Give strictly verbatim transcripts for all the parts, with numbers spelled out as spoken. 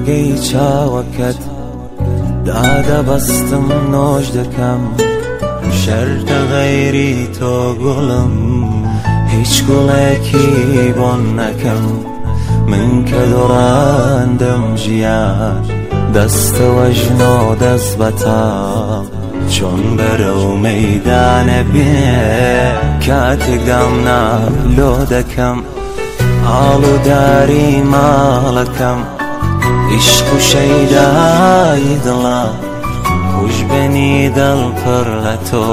ڕووگەی چاوەکەت دادە بەستم نۆش دەکەم شەرتە غەیری تۆ گوڵم هیچ گوڵێکی بۆن نەکەم من کە دۆڕاندم ژیان دەستەوە ژنۆ دەست بەتاڵ چۆن بەرەو مەیدانە بێ کاتێک دامنا لۆ دەکەم ئاڵوداری ماڵەکەم عیشق و شەیدای دڵە خوشبێنی دڵ پڕ لە تۆ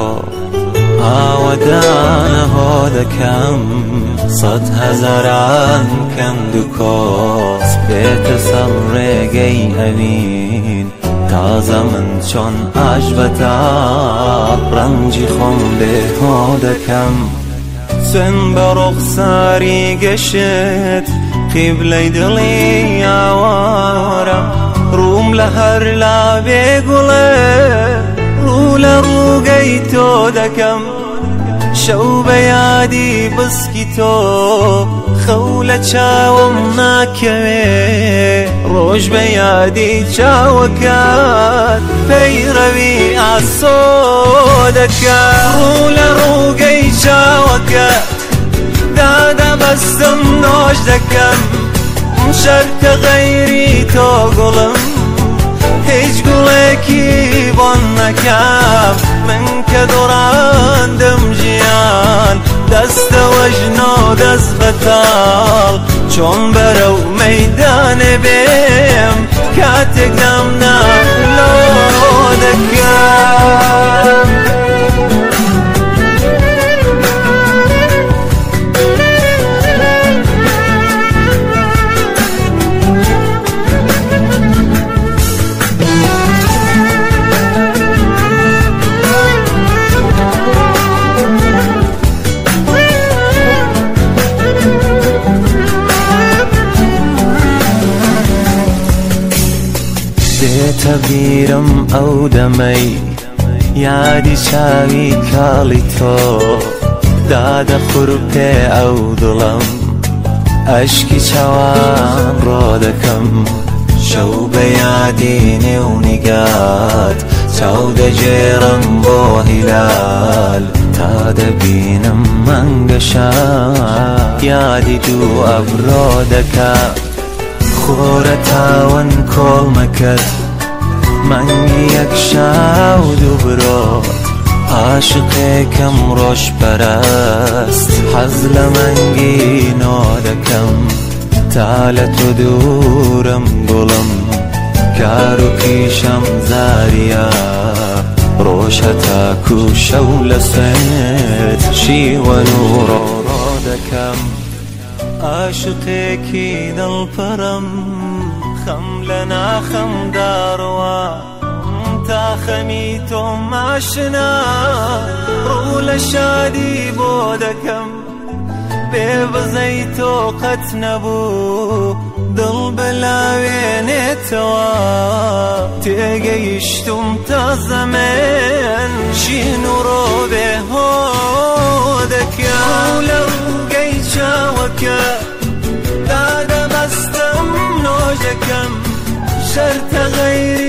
ئاوەدانە هۆ دەکەم سەد هەزاران کەند و کۆس بێتە سەر ڕێگەی ئەوین تازە من چۆن ئاش بەتاڵ ڕەنجی خۆم بێ هۆ دەکەم سن بە ڕوخساری گەشت قیبلەی دڵی ئاوارە ڕووم لە هەر لاوێ گوڵێ ڕوو لە ڕووگەی تۆ دەکەم شەو بە یادی بسکی تۆ خەو لە چاوم ناکەوێ ڕۆژ بە یادی چاوەکەت پەیڕەوی ئاسۆ دەکەم ڕوو لە ڕووگەی چاوەکەت دادە بەستم نۆش دەکەم شەرتە غەیری تۆ گوڵم هیچ گوڵێکی بۆن نەکەم من کە دۆڕاندم ژیان دەستەوە ژنۆ دەست بەتاڵ چۆن بەرەو مەیدانێ بێم کاتێک دامنا لۆ دەکەم دێتە بیرم ئەو دەمەی یادی چاوی کاڵی تۆ دادە خوروپێ ئەو دڵم ئەشکی چاوان ڕۆ دەکەم شەو بە یادی نێو نیگات چاو دەجێڕم بۆ هیلال تا دەبینم مەنگەشان یادی دوو ئەبرۆ دەکات خۆرە تاوەن کۆڵمەکەت مەنگی یەک شاو دوو برۆت عاشقێکم ڕۆژ پەرست حەز لە مەنگی نۆ دەکەم تا لە تۆ دوورم گوڵم کار و کیشەم زاریە ڕۆژ هەتاکو شەو لە سوێت شیوەن و ڕۆڕۆ دەکەم عاشقێکی دڵپەرم خەم لە ناخەم داڕوا تا خەمی تۆم ئاشنا ڕوو لە شادی بۆ دەکەم بێ بزەی تۆ قەت نەبوو دڵ بەلاوێنێتەوە تێگەیشتم تا زەمێن شین و ڕۆ بێ هۆ دەکەم لە ڕووگەی چاوەکە دادە بەستم نۆژەکەم شەرتە غەیری